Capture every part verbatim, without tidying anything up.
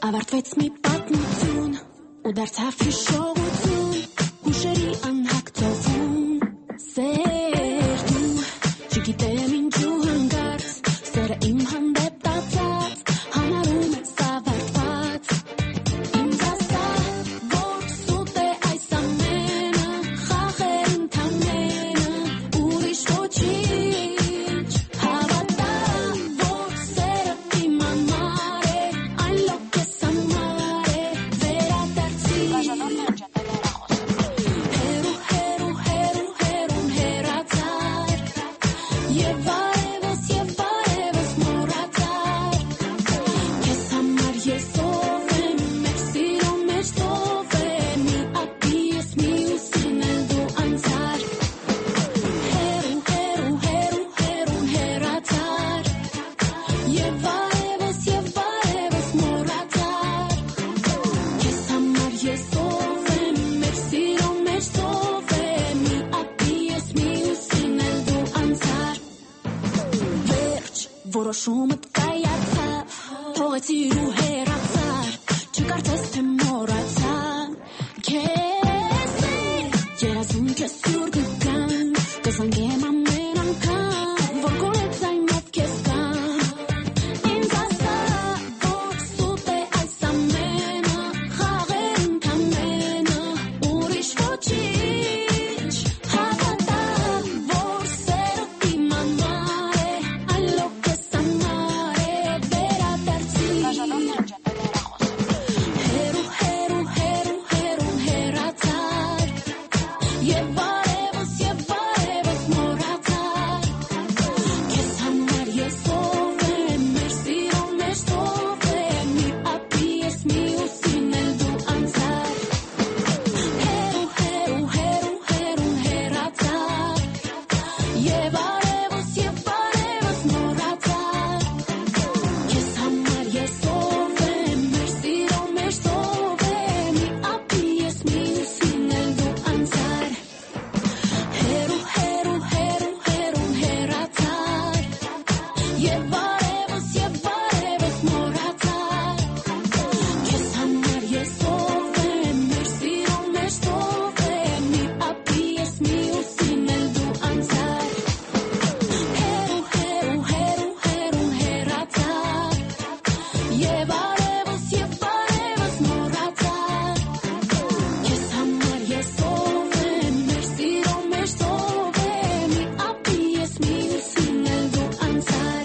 Ավարտվեց մի պատմություն ու դարձավ հիշողություն հուշերի անհակ ծովում սեր դու չգիտեմ ինչու հանգարց սերը իմ հանդեպ տածած համարում ես ավարտված ինձ ասա որ սուտ է այս ամենը խաղեր ընդամենը ուրիշ ոչինչ հավատա որ սերը իմ համար է այն լոկես համար է վերադարձի հերու հերու հերու հերուն հերացար եւ արևս եւ արևս մոռացար քեզ համար ես ով եմ մեր սիրո մեջ ով եմ մի ապի ես մի ուսին էլ դու անցար հերու հերու հերու հերուն հերացար եւ արևս եւ արևս մոռացար քեզ համար ես ով եմ մեր սիրո մեջ ով եմ մի ապի ես մի ուսին էլ դու անցար վերջ որոշումդ կայացավ թողեցիր ու հեռացար չկարծես թե մոռացա քեզ երազում քեզ սուր կգան կզանգեմ ամեն անգամ որ գորեց այնով քեզ կամ ինձ ասա որ սուտ է այս ամենը խաղեր ընդամենը ուրիշ ոչինչ հավատա որ սերը իմ համար է այն լոկես համար է վերադարձի հերու հերու հերու հերուն հերացար եւ արևս եւ արևս մոռացար քեզ համար ես ով եմ մեր սիրո մեջ ով եմ մի ապի ես մի ուսին էլ դու անցար հերու հերու հերու հերուն հերացար եւ արևս եւ արևս մոռացար քեզ համար ես ով եմ մեր սիրո մեջ ով եմ մի ապի ես մի ուսին էլ դու անցար հերու հերու հերու հերուն հերացար եւ արևս եւ արևս մոռացար քեզ համար ես ով եմ մեր սիրո մեջ ով եմ մի ապի ես մի ուսին էլ դու անցար հերու հերու հերու հերուն հերացար եւ արևս եւ արևս մոռացար քեզ համար ես ով եմ մեր սիրո մեջ ով եմ մի ապի ես մի ուսին էլ դու անցար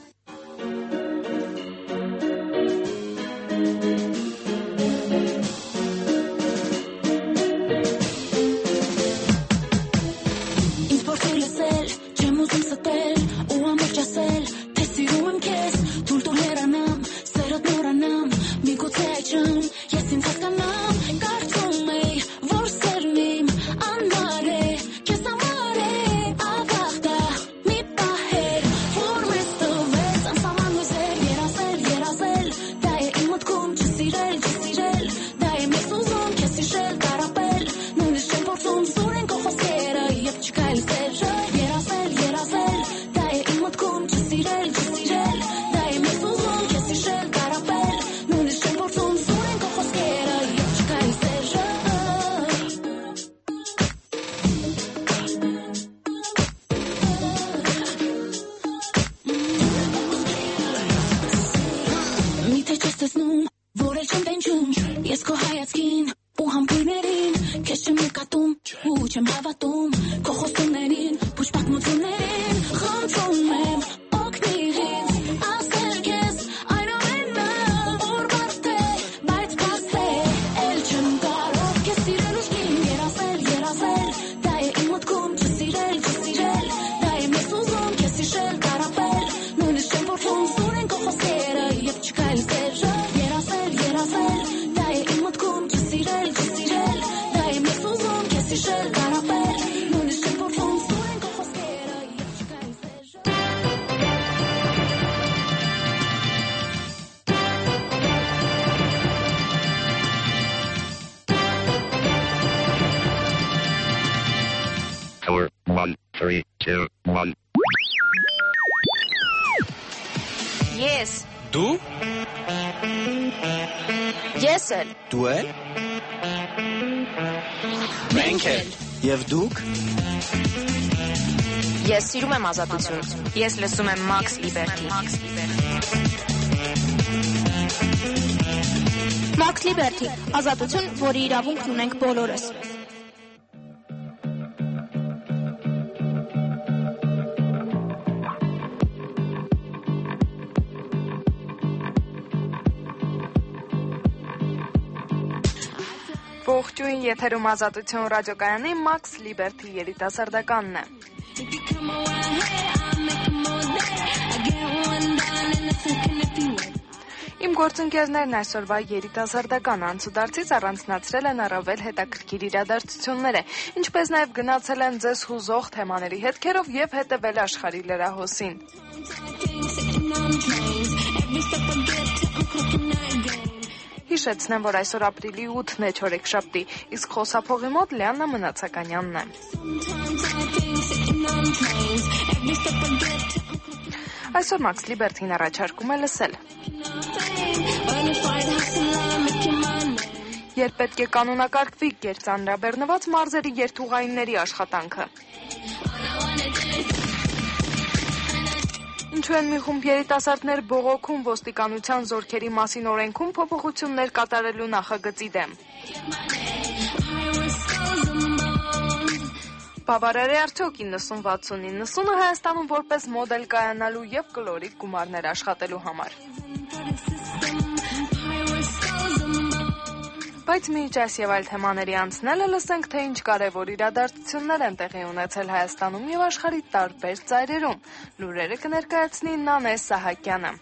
ինձ փորձել լսել չեմ ուզում ստել ու ամբողջ ասել թե սիրում եմ քեզ թույլ տուր հեռանամ սերդ մոռանամ միգուցե այժմ ես ինձ հասկանամ կարծում էի որ սերն իմ անմար է քեզ համար է ավաղտա մի պահեր որ մեզ տվեց անսահման հույսեր երազել երազել դա է իմ մտքում չսիրել չսիրել դա է մեզ ուզում քեզ հիշել տարապել նույնիսկ չեմ փորձում սուրեն քո խոսքերը եւ չկա էլ սերը երազել երազել դա է իմ մտքում չսիրել չսիրել դա է մեզ ուզում քեզ հիշել տարապել նույնիսկ չեմ փորձում սուրեն քո խոսքերը եւ չկա էլ սերը Միթե չես տեսնում, որ էլ չեմ տենջում ես քո հայացքին ու համբույրներին քեզ չեմ նկատում ու չեմ հավատում քո խոստումներին ոչ պատմություններին խնդրում եմ օգնիր ինձ ասել քեզ այն ամենը որ բարդ է բայց փաստ է էլ չեմ կարող քեզ սիրել ուշքին երազել երազել դա է իմ մտքում չսիրել չսիրել դա է մեզ ուզում քեզ հիշել տարապել նույնիսկ չեմ փորձում սուրեն քո խոսքերը եւ չկա էլ սերը երազել երազել դա է իմ մտքում չսիրել չսիրել դա է մեզ ուզում քեզ հիշել տարապել նույնիսկ չեմ փորձում սուրեն քո խոսքերը եւ չկա էլ սերը Four, one, three, two, one. Yes, Դու? Ես էլ։ Դու էլ։ Մենք էլ։ Եվ դուք։ Ես սիրում եմ ազատություն։ Ես լսում եմ Max Liberty։ Max Liberty, ազատություն, որի իրավունքն ունենք բոլորս։ Ողջույն, եթերում ազատություն ռադիոկայանի Max Liberty երիտասարդականն է։ Իմ գործընկերներն այսօրվա երիտասարդական անցուդարձից առանձնացրել են առավել հետաքրքիր իրադարձությունները, ինչպես նաև գնացել են ձեզ հուզող թեմաների հետքերով եւ հետեւել աշխարհի լրահոսին։ Հիշեցնեմ, որ այսօր ապրիլի ութն է, չորեքշաբթի, իսկ խոսափողի մոտ Լիաննա Մնացականյանն է։ Այսօր Max Liberty-ն առաջարկում է լսել։ Երբ պետք է կանոնակարգվի գերծանրաբեռնված մարզերի երթուղայինների աշխատանքը։ Ինչու են մի խումբ երիտասարդներ բողոքում ոստիկանության զորքերի մասին օրենքում փոփոխություններ կատարելու նախագծի դեմ։ Բավարար է արդյոք իննսուն վաթսուն իննսունը Հայաստանում որպես մոդել կայանալու եւ կլորիկ գումարներ աշխատելու համար։ Բայց միջ այս եւ այլ թեմաների անցնելը լսենք, թե ինչ կարևոր իրադարձություններ են տեղի ունեցել Հայաստանում եւ աշխարհի տարբեր ծայրերում։ Լուրերը կներկայացնի Նանե Սահակյանը։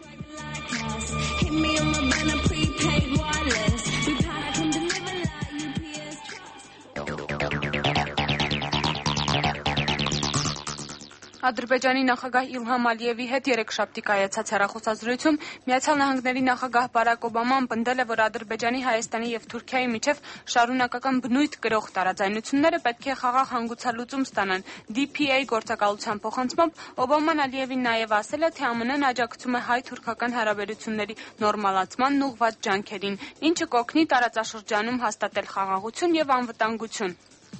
Ադրբեջանի նախագահ Իլհամ Ալիևի հետ երեքշաբթի կայացած հեռախոսազրույցում Միացյալ Նահանգների նախագահ Բարակ Օբաման պնդել է, որ Ադրբեջանի, Հայաստանի եւ Թուրքիայի միջև շարունակական բնույթ կրող տարաձայնությունները պետք է խաղաղ հանգուցալուծում ստանան։ D P A գործակալության փոխանցմամբ Օբաման Ալիևին նաեւ ասել է, թե Ամն Ն աջակցում է հայ-թուրքական հարաբերությունների նորմալացմանն ուղղված ջանքերին, ինչը կօգնի տարածաշրջանում հաստատել խաղաղություն եւ անվտանգություն։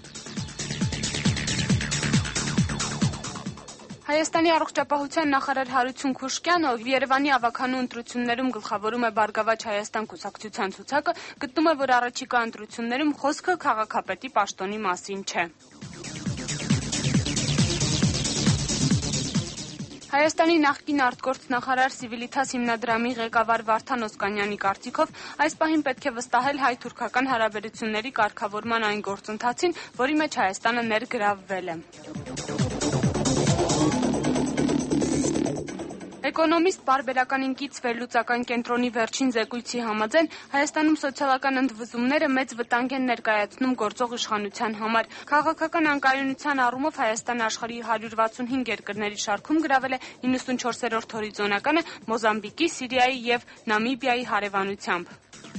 Հայաստանի առողջապահության նախարար Հարություն Քուշկյանը, ով Երևանի ավագանու ընտրություններում գլխավորում է Բարգավաճ Հայաստան կուսակցության ցուցակը, գտնում է, որ առաջիկա ընտրություններում խոսքը քաղաքապետի պաշտոնի մասին չէ։ Հայաստանի նախկին արտգործնախարար Սիվիլիթաս հիմնադրամի ղեկավար Վարդան Օսկանյանի կարծիքով այս պահին պետք է վստահել հայ-թուրքական հարաբերությունների կարգավորման այն գործընթացին, որի մեջ Հայաստանը ներգրավվել է։ Էկոնոմիստ Բարբերական ինքից վերլուծական կենտրոնի վերջին զեկույցի համաձայն Հայաստանում սոցիալական ընդվզումները մեծ վտանգ են ներկայացնում գործող իշխանության համար։ Քաղաքական անկայունության առումով Հայաստանը աշխարհի հարյուր վաթսունհինգ երկրների շարքում գրավել է իննսունչորսերորդ հորիզոնականը Մոզամբիկի, Սիրիայի եւ Նամիբիայի հարևանությամբ։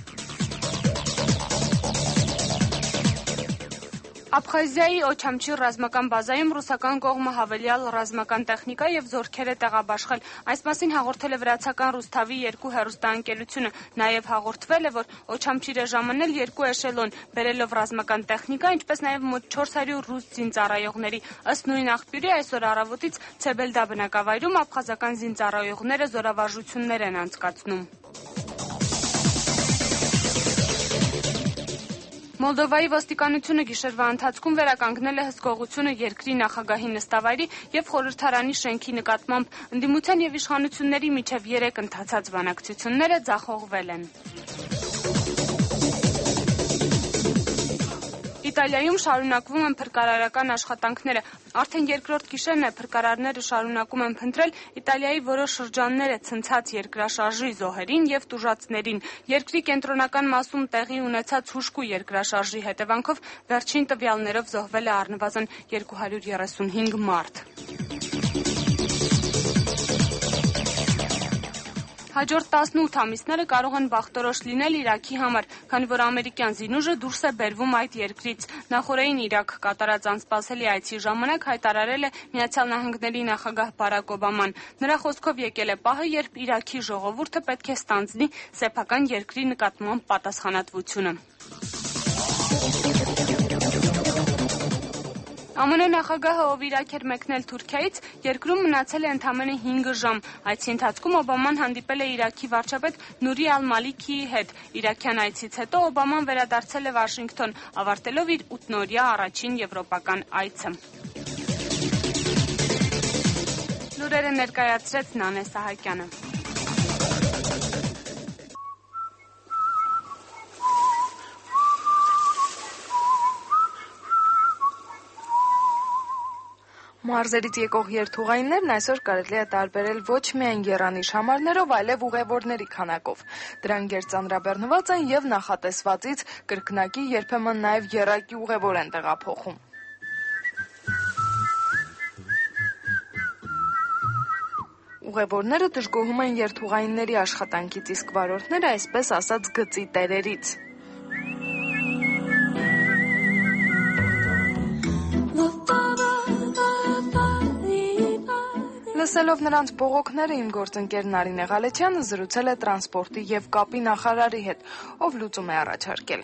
Աբխազիայի Օչամչի ռազմական բազայում ռուսական կողմը հավելյալ ռազմական տեխնիկա եւ զորքեր է տեղաբաշխել։ Այս մասին հաղորդել է վրացական Ռուսթավի երկու հեռուստաընկերությունը։ Նաեւ հաղորդվել է, որ Օչամչիրը ժամանել երկու էշելոն, բերելով ռազմական տեխնիկա, ինչպես նաեւ մոտ չորս հարյուր ռուս զինծառայողների։ Ըստ նույն աղբյուրի այսօր առավոտից Ցեբելդա բնակավայրում աբխազական զինծառայողները զորավարժություններ են անցկացնում։ Մոլդովայի ոստիկանությունը գիշերվա ընթացքում վերականգնել է հսկողությունը երկրի նախագահի նստավայրի եւ խորհրդարանի շենքի նկատմամբ։ Ընդդիմության եւ իշխանությունների միջև երեք ընթացած բանակցությունները ձախողվել են։ Իտալիայում շարունակվում են փրկարարական աշխատանքները։ Արդեն երկրորդ գիշերն է փրկարարները շարունակում են փնտրել Իտալիայի որոշ շրջանները ցնցած երկրաշարժի զոհերին եւ տուժածներին։ Երկրի կենտրոնական մասում տեղի ունեցած հուժկու երկրաշարժի հետևանքով վերջին տվյալներով զոհվել է առնվազն երկու հարյուր երեսունհինգ մարդ։ Հաջորդ տասնութ ամիսները կարող են բախտորոշ լինել Իրաքի համար, քանի որ ամերիկյան զինուժը դուրս է բերվում այդ երկրից։ Նախորդին Իրաք կատարած անսպասելի այցի ժամանակ հայտարարել է Միացյալ Նահանգների նախագահ Բարակ Օբաման։ Նրա խոսքով եկել է պահը, երբ Իրաքի ժողովուրդը պետք է ստանձնի սեփական երկրի նկատմամբ պատասխանատվությունը։ ԱՄՆ նախագահը, ով Իրաք էր մեկնել Թուրքիայից, երկրում մնացել է ընդամենը հինգ ժամ։ Այցի ընթացքում Օբաման հանդիպել է Իրաքի վարչապետ Նուրի Ալ-Մալիքիի հետ։ Իրաքյան այցից հետո Օբաման վերադարձել է Վաշինգտոն, ավարտելով իր ութնօրյա առաջին եվրոպական այցը։ Լուրերը ներկայացրեց Նանե Սահակյանը։ Մարզերից եկող երթուղայիններն այսօր կարելի է տարբերել ոչ միայն եռանիշ համարներով, այլև ուղևորների քանակով։ Դրանք գերծանրաբեռնված են եւ նախատեսվածից կրկնակի, երբեմն նաեւ եռակի ուղևոր են տեղափոխում։ Ուղևորները դժգոհում են երթուղայինների աշխատանքից, իսկ վարորդները այսպես ասած գծի տերերից։ Լսելով նրանց բողոքները իմ գործընկեր Նարինե Ղալեչյանը զրուցել է տրանսպորտի եւ կապի նախարարի հետ, ով լուծում է առաջարկել։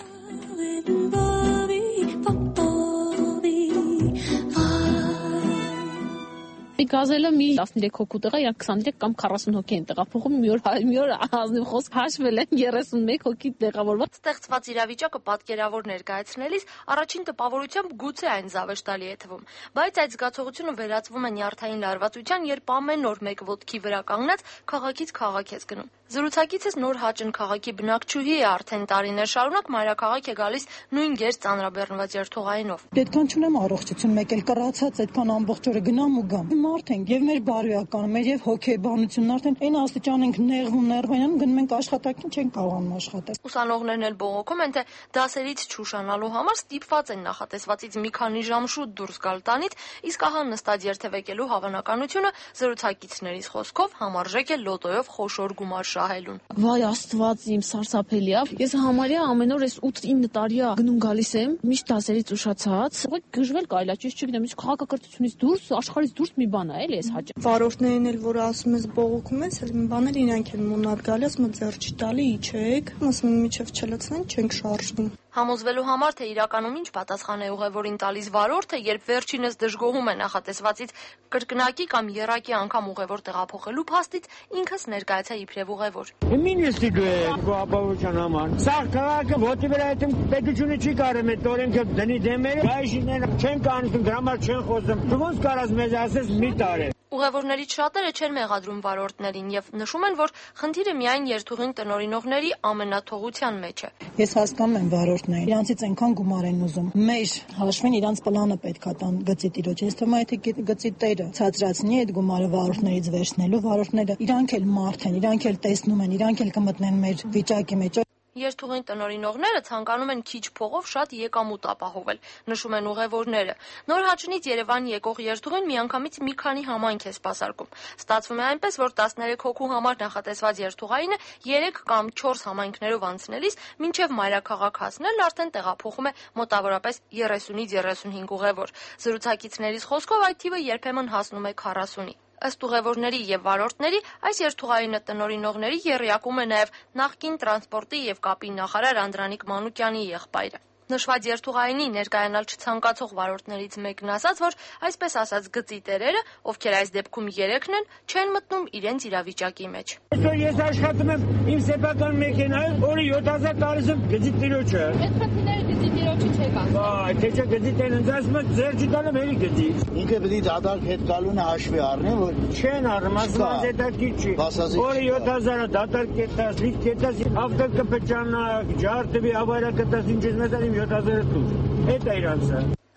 Գազելը մի տասներեք հոգու տղա, իրանք քսաներեք կամ քառասուն հոգի են տեղափոխում, մի օր մի օր ազնիվ խոսք հաշվել են երեսունմեկ հոգի տեղավորված։ Ստեղծված իրավիճակը պատկերավոր ներկայացնելիս առաջին տպավորությամբ գուցե այն զավեշտալի է թվում, բայց այդ զգացողությունը վերածվում է նյարդային լարվածության, երբ ամեն օր մեկ ոտքի վրա կանգնած քաղաքից քաղաք ես գնում։ Զրուցակիցս նոր Հաճն քաղաքի բնակչուհի է, արդեն տարիներ շարունակ մայրաքաղաք է գալիս նույն գերծ ծանրաբեռնված երթուղայինով։ Պետքան չունեմ առողջություն, մեկ էլ կռացած, այդքան ամբողջ օրը գնամ ու գամ։ Մարդ ենք եւ մեր բարոյականը, մեր եւ հոգեբանությունն արդեն այն աստիճան ենք նեղվում, ներվայանում, գնում ենք աշխատանքին, չենք կարողանում աշխատել։ Ուսանողներն էլ բողոքում են, թե դասերից չուշանալու համար ստիպված են նախատեսվածից մի քանի ժամ շուտ դուրս գալ տանից, իսկ ահա նստած երթևեկելու հավանականությունը զրուցակիցներից խոսքով համարժեք է լոտոյով խոշոր գումար շահելուն։ Վայ Աստված իմ, սարսափելի է։ Ես համարյա ամեն օր այս ութ ինը տարի է գնում գալիս եմ, միշտ դասերից ուշացած։ Ուղղակի գժվել կարելի է, ճիշտ չգիտեմ, իսկ քաղաքակրթությունից դուրս, աշխարհից դուրս մի բան է, էլի էս հաճա։ Վարորդներն էլ որ ասում ես բողոքում ես, էլ մի բաներ իրանք են մոնար գալիս, մը ձեռ չի տալի, իջեք, ասում են միջև չլցնեն, չենք շարժվում։ Համոզվելու համար, թե իրականում ինչ պատասխան է ուղևորին տալիս վարորդը, երբ վերջինս դժգոհում է նախատեսվածից կրկնակի կամ եռակի անգամ ուղևոր տեղափոխելու փաստից, ինքս ներկայացա իբրև ուղևոր։ Մինիստրի դու ապահովության համար։ Սա քաղաքը ոտի վրա այդմ պետությունը չի կարող այդ օրենքը դնի դեմերը, բայշիները չեն կանցնում, դրա համար չեն խոսում։ Դու ոնց կարաս մեզ ասես մի տարի։ Ուղևորներից շատերը չեն մեղադրում վարորդներին եւ նշում են, որ խնդիրը միայն երթուղին տնօրինողների ամենաթողության մեջ է։ Ես հասկանում եմ վարորդներին, իրանցից այնքան գումար են ուզում։ Մեր հաշվին իրանց պլանը պետք է տան գծի տիրոջ։ Ես թվում է թե գծի տերը ցածրացնի այդ գումարը վարորդներից վերցնելու, վարորդները իրանք էլ մարդ են, իրանք էլ տեսնում են, իրանք էլ կմտնեն մեր վիճակի մեջ։ Երթուղին տնօրինողները ցանկանում են քիչ փողով շատ եկամուտ ապահովել, նշում են ուղևորները։ Նոր Հաճնից Երևան եկող երթուղին միանգամից մի քանի համայնք է սպասարկում։ Ստացվում է այնպես, որ տասներեք հոգու համար նախատեսված երթուղայինը երեք կամ չորս համայնքներով անցնելիս մինչև մայրաքաղաք հասնել արդեն տեղափոխում է մոտավորապես երեսունից երեսունհինգ ուղևոր։ Զրուցակիցներից խոսքով այդ թիվը երբեմն հասնում է քառասունի։ Ըստ ուղևորների եւ վարորդների, այս երթուղայինը տնօրինողների եռյակում է նաեւ նախկին տրանսպորտի եւ կապի նախարար Անդրանիկ Մանուկյանի եղբայրը։ Նշված երթուղայինի ներկայանալ չցանկացող վարորդներից մեկն ասաց, որ այսպես ասած գծի տերերը, ովքեր այս դեպքում երեքն են, չեն մտնում իրենց իրավիճակի մեջ։ Այսօր ես աշխատում եմ իմ սեփական մեքենայով, որը յոթ հազար տալիս եմ գծի տիրոջը։ Այդ խնդիրները գծի տիրոջը չեք ասում։ Այ թե չէ գծի տերն ինձ ասում են ձեր չի տալը մերի գծի։ Ինքը պետք է դատարկ հետ գալունը հաշվի առնի, որ չեն առնում, ասում են դետակի չի։ Որը յոթ հազարը դատարկ կետաս, լիք կետաս, ավտոկը պճանա, ջարտվի ավարա կետաս, ինչ ես մեծարիմ յոթ հազարը դուր։ Այդ է իրանցը։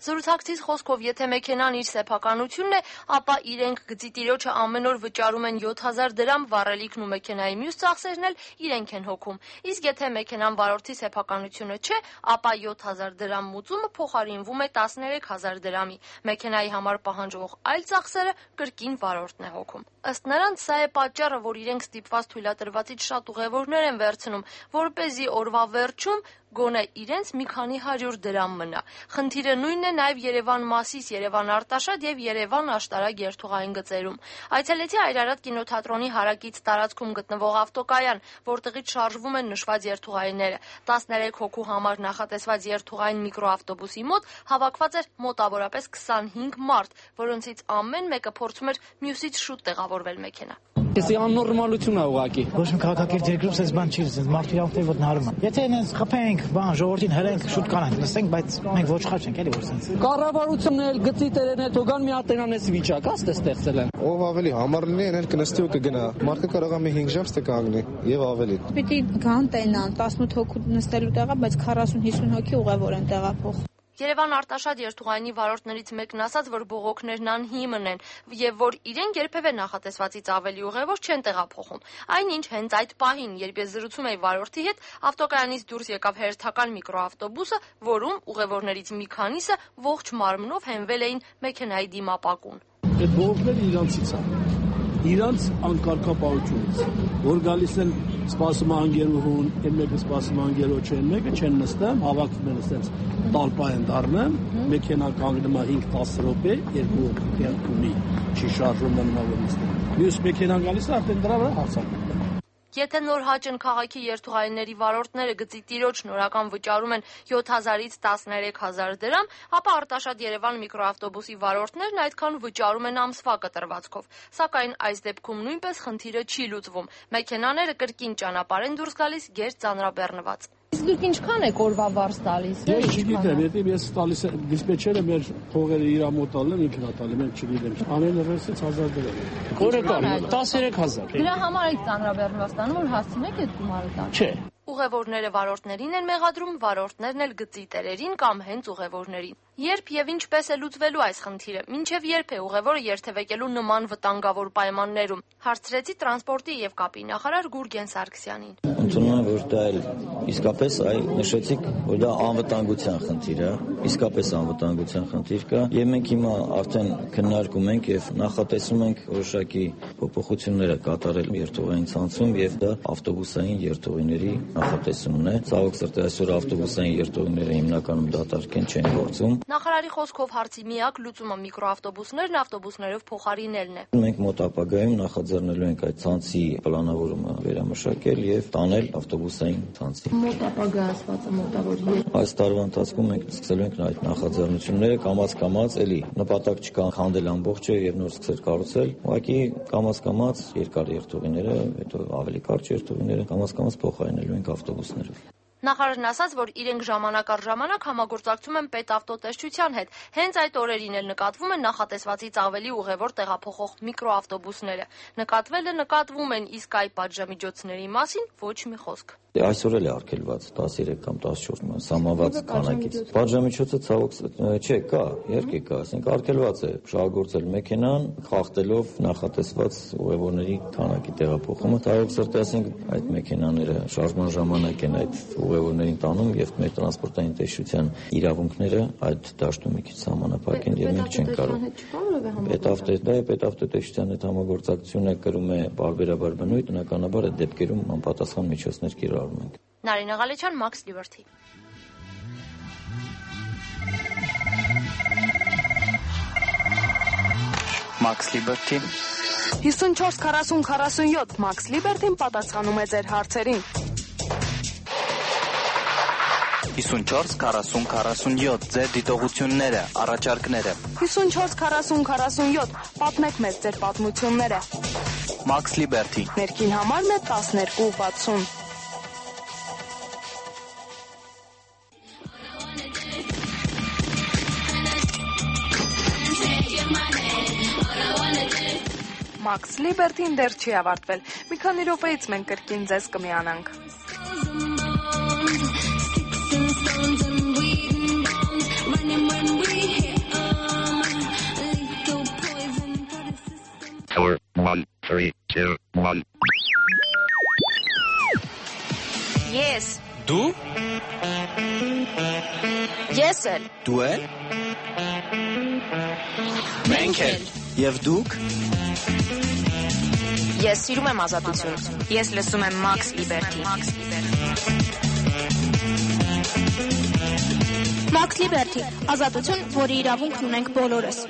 Զրուցակցից խոսքով, եթե մեքենան իր սեփականությունն է, ապա իրենք գծի տիրոջը ամեն օր վճարում են յոթ հազար դրամ, վառելիքն ու մեքենայի մյուս ծախսերն էլ իրենք են հոգում։ Իսկ եթե մեքենան վարորդի սեփականությունը չէ, ապա յոթ հազար դրամ մուծումը փոխարինվում է տասներեք հազար դրամի։ Մեքենայի համար պահանջվող այլ ծախսերը կրկին վարորդն է հոգում։ Ըստ նրանց, սա է պատճառը, որ իրենք ստիպված թույլատրվածից շատ ուղևորներ են վերցնում, որպեսզի օրվա վերջում գոնե իրենց մի քանի հարյուր դրամ մնա։ Խնդիրը նույնն է նաև Երևան Մասիս, Երևան Արտաշատ եւ Երևան Աշտարակ երթուղային գծերում։ Այցելեցի Այրարատ կինոթատրոնի հարակից տարածքում գտնվող ավտոկայան, որտեղից շարժվում են նշված երթուղայինները։ տասներեք հոգու համար նախատեսված երթուղային միկրոավտոբուսի մոտ հավաքված էր մոտավորապես քսանհինգ մարդ, որոնցից ամեն մեկը փորձում էր մյուսից շուտ տեղավորվել մեքենա։ Էսի աննորմալություն է ուղղակի։ Ոչ մի քաղաքակիրթ երկրում այս բան չի, այս մարդու իրավունքների ոտնահարում է։ Եթե այնպես խփենք, բան ժողովրդին հրենք, շուտ կանենք, նստենք, բայց մենք ոչխար չենք, էլի որ sense։ Կառավարությունն էլ գծի տերերն էլ թողան մի հատ այնանես վիճակ, աստե ստեղծել են։ Ով ավելի համառ լինի, այն էլ կնստի ու կգնա։ Մարդը կարող է մի հինգ ժամ ստե կանգնի եւ ավելի։ Պիտի գան տենան տասնութ հոգու նստելու տեղը, բայց քառասուն հիսուն հոգի ուղևոր են տեղափոխ։ Երևան Արտաշատ երթուղայինի վարորդներից մեկն ասաց, որ բողոքներն անհիմն են եւ որ իրենք երբևէ նախատեսվածից ավելի ուղևոր չեն տեղափոխում։ Այնինչ հենց այդ պահին, երբ ես զրուցում էի վարորդի հետ, ավտոկայանից դուրս եկավ հերթական միկրոավտոբուսը, որում ուղևորներից մի քանիսը ողջ մարմնով հենվել էին մեքենայի դիմապակուն։ Այդ բողոքները իրանցից են։ Իրանց անկարգապահությունից, որ գալիս են սպասում անգերուհուն, այն մեկը սպասում անգերոջը, այն մեկը չեն նստեմ, հավաքվում են ասենց տալպա են դառնում, մեքենա կանգնում է հինգ տասը րոպե, երկու կյանքումի չի շարժում մնալ նստում։ Մյուս մեքենան գալիս է, արդեն դրա վրա հարձակվում։ Եթե նոր հաճն քաղաքի երթուղայինների վարորդները գծի տիրոջ նորական վճարում են յոթ հազարից տասներեք հազար դրամ, ապա Արտաշատ Երևան միկրոավտոբուսի վարորդներն այդքան վճարում են ամսվա կտրվածքով։ Սակայն այս դեպքում նույնպես խնդիրը չի լուծվում։ Մեքենաները կրկին ճանապարհ են դուրս գալիս գերծանրաբեռնված։ Իսկ դուք ինչքան եք օրվա վարձ տալիս։ Ես չգիտեմ, եթե ես տալիս եմ դիսպեչերը մեր փողերը իր մոտալն են ինքնա տալի, mən չգիտեմ։ Ամեն ռեսից հազար դրամ։ Որը կա տասներեք հազար։ Դրա համար եք ծանրաբեռնված տանում, որ հասցնեք այդ գումարը տալ։ Չէ։ Ուղևորները վարորդներին են մեղադրում, վարորդներն էլ գծի տերերին կամ հենց ուղևորներին։ Երբ եւ ինչպես է լուծվելու այս խնդիրը, մինչեւ երբ է ուղևորը երթևեկելու նման վտանգավոր պայմաններում, հարցրեցի տրանսպորտի եւ կապի նախարար Գուրգեն Սարգսյանին։ Ընդունում եմ, որ դա էլ իսկապես այ նշեցիք, որ դա անվտանգության խնդիր է, իսկապես անվտանգության խնդիր կա, եւ մենք հիմա արդեն քննարկում ենք եւ նախատեսում ենք որոշակի փոփոխություններ կատարել երթուղային ցանցում եւ դա ավտոբուսային երթուղիների նախատեսումն է։ Ցավոք սրտի այսօր ավտոբուսային երթուղիները հիմնականում դատարկ են, չեն գործում։ Նախարարի խոսքով հարցի միակ լուծումը միկրոավտոբուսներն ավտոբուսներով փոխարինելն է։ Մենք մոտ ապագայում նախաձեռնելու ենք այդ ցանցի պլանավորումը վերամշակել եւ տանել ավտոբուսային ցանցի։ Մոտ ապագա ասվածը մոտավոր երբ։ Այս տարվա ընթացքում մենք սկսելու ենք այդ նախաձեռնությունները կամաց-կամաց էլի նպատակ չկա քանդել ամբողջը եւ նոր սկսել կառուցել։ Ուղղակի կամաց-կամաց երկար երթուղիները, հետո ավելի կարճ երթուղիները կամաց-կամաց փոխարինելու ենք ավտոբուսներով։ Նախարարն ասաց, որ իրենք ժամանակ առ ժամանակ համագործակցում են պետավտոտեսչության հետ։ Հենց այդ օրերին էլ նկատվում են նախատեսվածից ավելի ուղևոր տեղափոխող միկրոավտոբուսները։ Նկատվելը նկատվում են, իսկ այ պատժամիջոցների մասին ոչ մի խոսք։ Այսօր էլ է արգելված տասներեք կամ տասնչորս սահմանված քանակից։ Պատժամիջոցը ցավոք չէ, կա, իհարկե կա, ասենք արգելված է շահագործել մեքենան, խախտելով նախատեսված ուղևորների քանակի տեղափոխումը։ Ցավոք սրտի, ասենք այդ մեքենաները շարժման ժամանակ են այդ ուղևորներին տանում եւ մեր տրանսպորտային տեսչության իրավունքները այդ դաշտում մի քիչ սահմանափակ են եւ մենք չենք կարող։ Պետավտո պետավտոտեսչության հետ համագործակցությունը կրում է բարբերաբար բնույթ, բնականաբար այդ դեպքերում անպատասխան միջոցներ կիրառում ենք։ Նարինե Ղալեչյան, Max Liberty։ Max Liberty հիսունչորս քառասուն քառասունյոթ Max Liberty-ն պատասխանում է ձեր հարցերին։ հիսունչորս քառասուն քառասունյոթ ձեր դիտողությունները, առաջարկները։ հիսունչորս քառասուն քառասունյոթ պատմեք մեզ ձեր պատմությունները։ Max Liberty։ Ներքին համարն է տասներկու վաթսուն։ Max Liberty-ն դեռ չի ավարտվել։ Մի քանի րոպեից մենք կրկին ձեզ կմիանանք։ Running when we Մենք էլ։ Եվ դուք։ Ես սիրում եմ ազատություն։ Ես լսում եմ Max Liberty։ Max Liberty, ազատություն, որի իրավունքն ունենք բոլորս։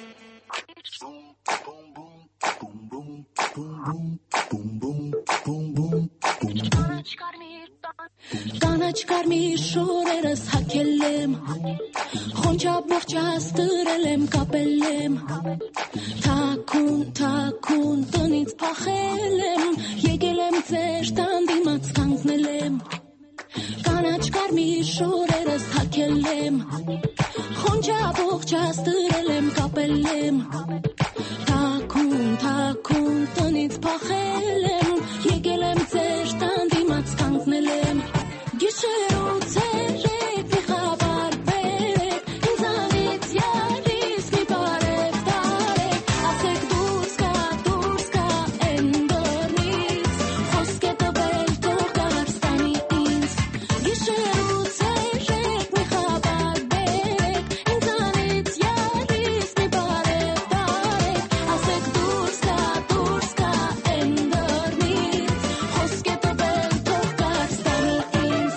Կանաչ կարմիր շորերս հագել եմ, խոնչաբողջ աստրել եմ, կապել եմ, թաքուն, թաքուն տնից փախել եմ, եկել եմ ձեր տան դիմաց կանգնել եմ, կանաչ կարմիր շորերս հագել եմ, խոնչաբողջ աստրել եմ, կապել եմ, թաքուն, թաքուն տնից փախել եմ, եկել եմ ձեր տան դիմաց կանգնել եմ, գիշերոց երեք մի խաբար բերեք, ինձանից յարից մի բարև տարեք, ասեք դուրս կա, դուրս կա են դորնից, խոսք է տվել թող Կահարստանի ինձ, գիշերոց երեք մի խաբար բերեք, ինձանից յարից մի բարև տարեք, ասեք դուրս կա, դուրս կա են դորնից, խոսք է տվել թող Կահարստանի ինձ.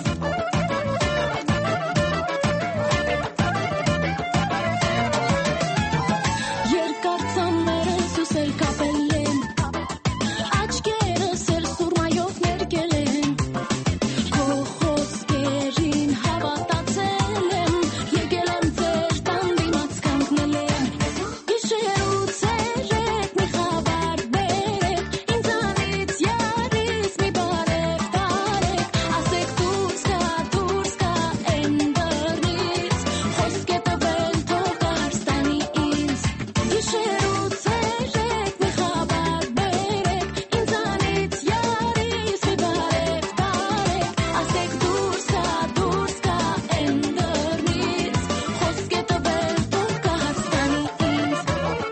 Երկար ծամերս ուսել կապել եմ, աչքերս էլ սուրմայով ներկել եմ, քո խոսքերին հավատացել եմ, եկել եմ ձեր տան դիմաց կանգնել եմ, գիշերոց երեք մի խաբար բերեք, ինձանից յարից մի բարև տարեք, ասեք դուրս կա, դուրս կա են դռնից, խոսք է տվել թող Կահարստանի ինձ, գիշերոց երեք մի խաբար բերեք, ինձանից յարից մի բարև տարեք, ասեք դուրս կա, դուրս կա են դռնից, խոսք է տվել թող Կահարստանի ինձ.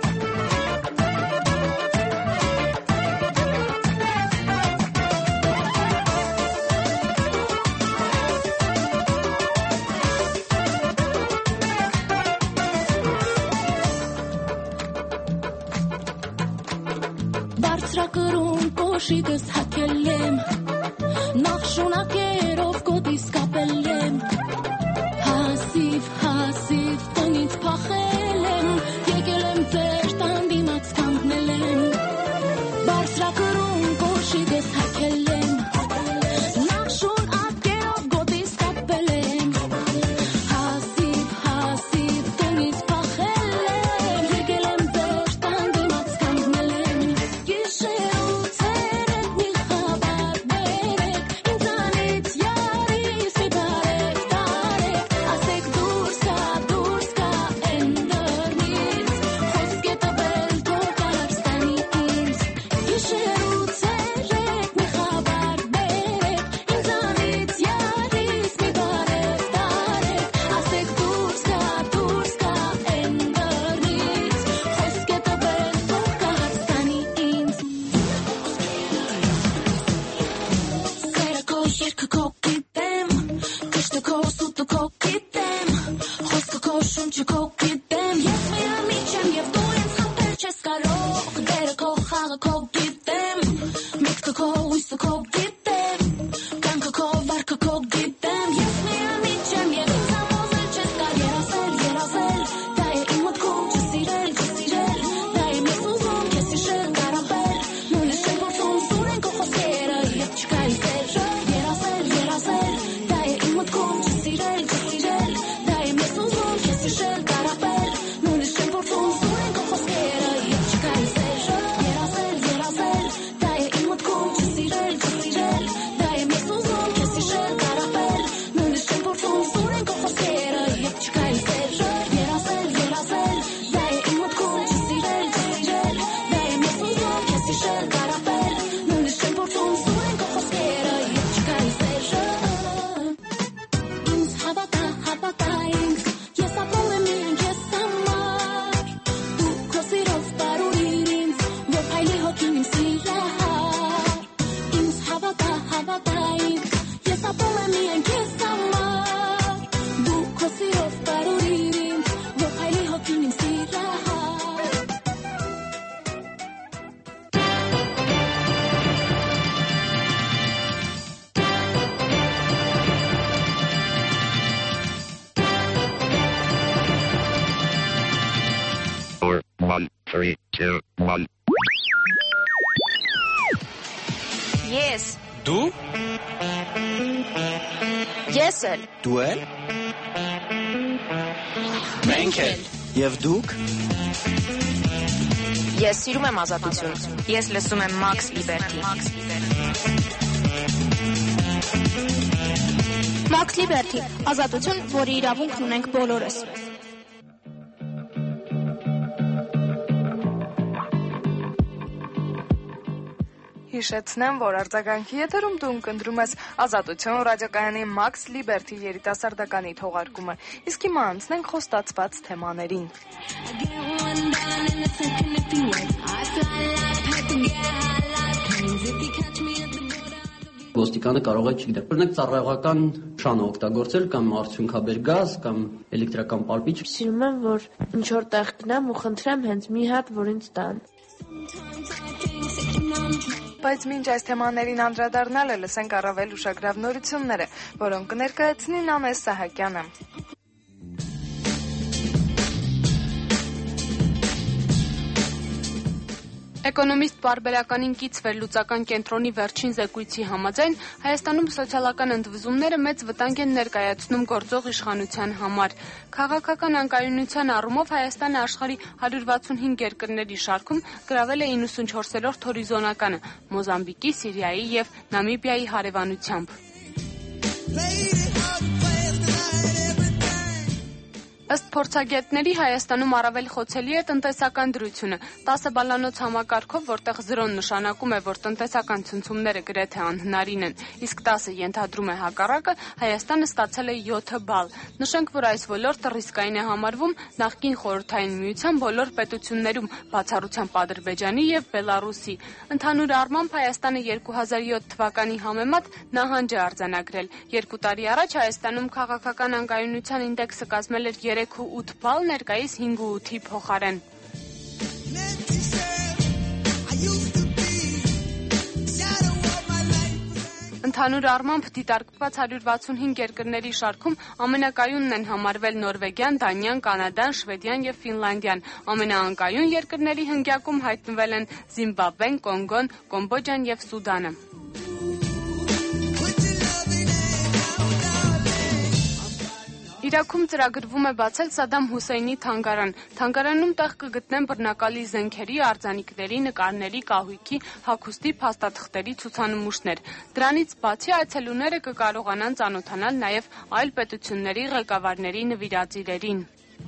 Բարձրակրուն կոշիկս հագել եմ, նախ շունակերով կոտիս կապել եմ, հասիվ, հասիվ տնից փախել եմ, եկել եմ ձեր տան դիմաց կանգնել եմ, բարձրակրուն կոշիկս հագել եմ, նախ շունակերով կոտիս կապել եմ, հասիվ, հասիվ տնից փախել եմ, եկել եմ ձեր տան դիմաց կանգնել եմ, գիշերոց երեք մի խաբար բերեք, ինձանից յարից մի բարև տարեք, ասեք դուրս կա, դուրս կա են դռնից, խոսք է տվել թող Կահարստանի ինձ, գիշերոց երեք մի խաբար բերեք, ինձանից յարից մի բարև տարեք, ասեք դուրս կա, դուրս կա են դռնից, խոսք է տվել թող Կահարստանի ինձ. Սերը քո երկը քո գիտեմ, կշտը քո սուտը քո գիտեմ, խոսքը քո շունչը քո գիտեմ, ես միամիջ եմ և դու ինձ խփել չես կարող, դերը քո խաղը քո գիտեմ, միտքը քո հույսը քո գիտեմ, կյանքը քո վարքը քո գիտեմ, ես միամիջ եմ և ինձ համոզել չես կար երազել, երազել, դա է իմ մտքում չսիրել, չսիրել, դա է մեզ ուզում քեզ հիշել, կարապել, նույնիսկ չեմ փորձում սուրեն քո խոսքերը, երբ չկա ինձ դերը, երազել, երազել, դա է իմ մտքում չսիրել, չսիրել, դա է մեզ ուզում քեզ հիշել, կարապել, նույնիսկ չեմ three, two, one. Ես Դու Ես էլ Դու էլ Մենք էլ Եվ դուք Ես սիրում եմ ազատություն։ Ես լսում եմ Max Liberty։ Max Liberty, ազատություն, որի իրավունքն ունենք բոլորս։ Հիշեցնեմ, որ արձագանքի եթերում դու ընկնդրում ես Ազատություն ռադիոկայանի Max Liberty երիտասարդականի թողարկումը։ Իսկ հիմա անցնենք խոստացված թեմաներին։ Ոստիկանը կարող է, չգիտեմ, օրինակ ծառայողական շանը օգտագործել կամ արդյունքաբեր գազ կամ էլեկտրական պարպիչ։ Սիրում եմ, որ ինչ որ տեղ գնամ ու խնդրեմ հենց մի հատ, որ ինձ տան։ Բայց մինչ այս թեմաներին անդրադառնալը լսենք առավել ուշագրավ նորությունները, որոնք կներկայացնի Նանես Սահակյանը։ Էկոնոմիստ բարբերականին կից վերլուծական կենտրոնի վերջին զեկույցի համաձայն Հայաստանում սոցիալական ընդվզումները մեծ վտանգ են ներկայացնում գործող իշխանության համար։ Քաղաքական անկայունության առումով Հայաստանը աշխարհի հարյուր վաթսունհինգ երկրների շարքում գրավել է իննսունչորսերորդ հորիզոնականը Մոզամբիկի, Սիրիայի եւ Նամիբիայի հարևանությամբ։ Ըստ փորձագետների Հայաստանում առավել խոցելի է տնտեսական դրությունը։ տասը բալանոց համակարգով, որտեղ զրոն նշանակում է, որ տնտեսական ցնցումները գրեթե անհնարին են, իսկ տասը ենթադրում է հակառակը, Հայաստանը ստացել է յոթ բալ։ Նշենք, որ այս ոլորտը ռիսկային է համարվում նախկին Խորհրդային Միության բոլոր պետություններում, բացառությամբ Ադրբեջանի եւ Բելարուսի։ Ընդհանուր առմամբ Հայաստանը երկու հազար յոթ թվականի համեմատ նահանջ է արձանագրել։ Երկու տարի առաջ Հայաստանում քաղաքական անկայունության ինդեքսը կազմել էր երեք ու ութ բալ, ներկայիս հինգ ու ութի փոխարեն։ Ընդհանուր առմամբ դիտարկված հարյուր վաթսունհինգ երկրների շարքում ամենակայունն են համարվել Նորվեգիան, Դանիան, Կանադան, Շվեդիան եւ Ֆինլանդիան։ Ամենաանկայուն երկրների հնգյակում հայտնվել են Զիմբաբվեն, Կոնգոն, Կամբոջան եւ Սուդանը։ Իրաքում ծրագրվում է բացել Սադամ Հուսեյնի թանգարան։ Թանգարանում տեղ կգտնեն բռնակալի զենքերի, արձանիկների, նկարների, կահույքի, հագուստի, փաստաթղթերի ցուցանմուշներ։ Դրանից բացի այցելուները կկարողանան ծանոթանալ նաև այլ պետությունների ղեկավարների նվիրած իրերին։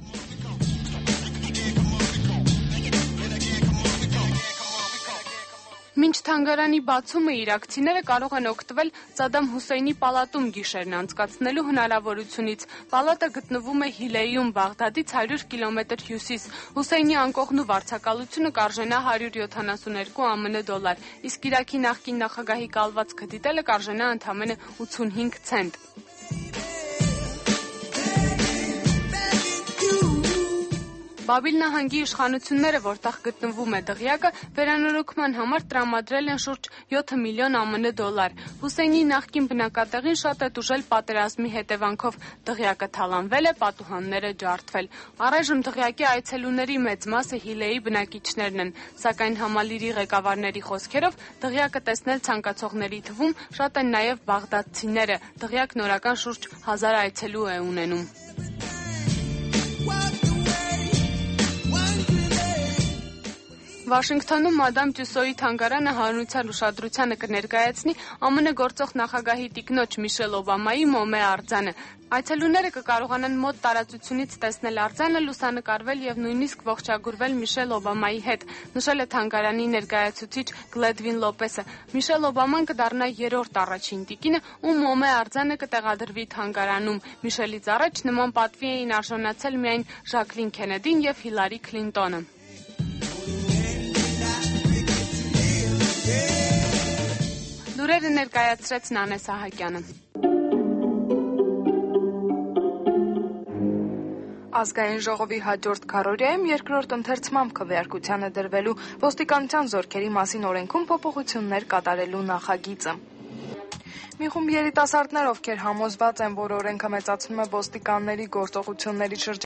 Մինչ թանգարանի բացումը իրաքցիները կարող են օգտվել Սադամ Հուսեյնի պալատում գիշերն անցկացնելու հնարավորությունից։ Պալատը գտնվում է Հիլեյում, Բաղդադից հարյուր կիլոմետր հյուսիս։ Հուսեյնի անկողնու վարձակալությունը կարժենա հարյուր յոթանասունհինգ ԱՄՆ դոլար, իսկ Իրաքի նախկին նախագահի կալվածքը դիտելը կարժենա ընդամենը ութսունհինգ ցենտ։ Բաբիլ նահանգի իշխանությունները, որտեղ գտնվում է դղյակը, վերանորոգման համար տրամադրել են շուրջ յոթ միլիոն ԱՄՆ դոլար։ Հուսեյնի նախկին բնակատեղին շատ է տուժել պատերազմի հետևանքով։ Դղյակը թալանվել է, պատուհանները ջարդվել։ Առայժմ դղյակի այցելուների մեծ մասը Հիլեի բնակիչներն են, սակայն համալիրի ղեկավարների խոսքերով դղյակը տեսնել ցանկացողների թվում շատ են նաև բաղդադցիները։ Դղյակն օրական շուրջ հազար այցելու է ունենում։ Վաշինգթոնում Մադամ Տյուսոյի թանգարանը հանրության ուշադրությանը կներկայացնի ԱՄՆ գործող նախագահի տիկնոջ Միշել Օբամայի մոմե արձանը։ Այցելուները կկարողանան մոտ տարածությունից տեսնել արձանը, լուսանկարվել եւ նույնիսկ ողջագուրվել Միշել Օբամայի հետ, նշել է թանգարանի ներկայացուցիչ Գլեդվին Լոպեսը։ Միշել Օբաման կդառնա երրորդ առաջին տիկինը, ում մոմե արձանը կտեղադրվի թանգարանում։ Միշելից առաջ նման պատվի էին արժանացել միայն Ժակլին Քենեդին եւ Հիլարի Քլինտոնը։ Լուրերը ներկայացրեց Նանես Սահակյանը։ Ազգային ժողովի հաջորդ քառօրյայում երկրորդ ընթերցմամբ քվեարկությանը դրվելու ոստիկանության զորքերի մասին օրենքում փոփոխություններ կատարելու նախագիծը։ Մի խումբ երիտասարդներ, ովքեր համոզված են, որ օրենքը մեծացնում է ոստիկանների գործողությունների շրջան